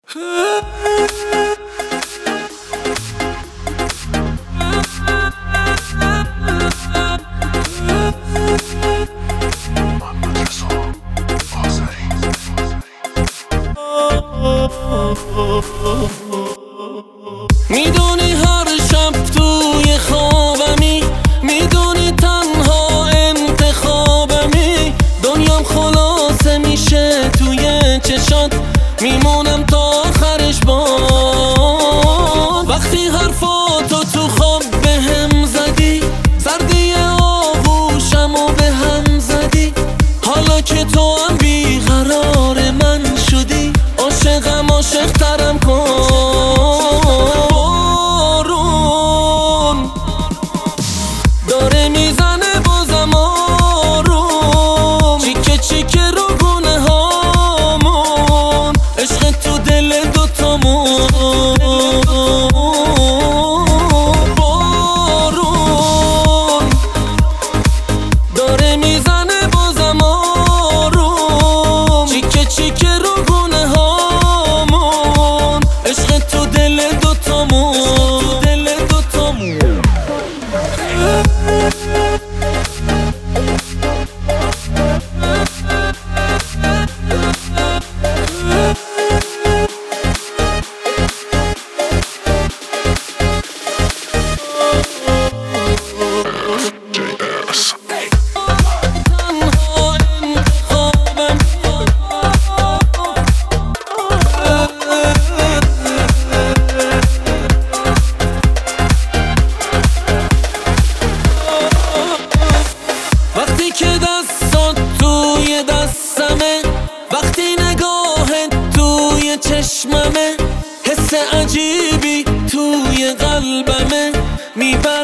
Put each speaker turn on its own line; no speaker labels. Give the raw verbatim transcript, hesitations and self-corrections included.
میدونی هر شب توی خوابمی، میدونی تنها انتخابمی، دنیام خلاصه میشه توی چشات، میمونم تا آخرش باد. وقتی حرفاتو تو خواب بهم زدی، سردی آغوشمو به هم زدی، حالا که تو هم بیقرار من شدی، عاشقم عاشق ترم کن. داره میزنه بازم آروم، چیکه چیکه رو گونه هامون، عشق تو دل دوتامون. بارون داره میزنه بازم آروم، چیکه چیکه رو گونه هامون، عشق تو دل دوتامون. وقتی که دستات توی دستمه، وقتی نگاهت توی چشممه، حس عجیبی توی قلبمه، میبر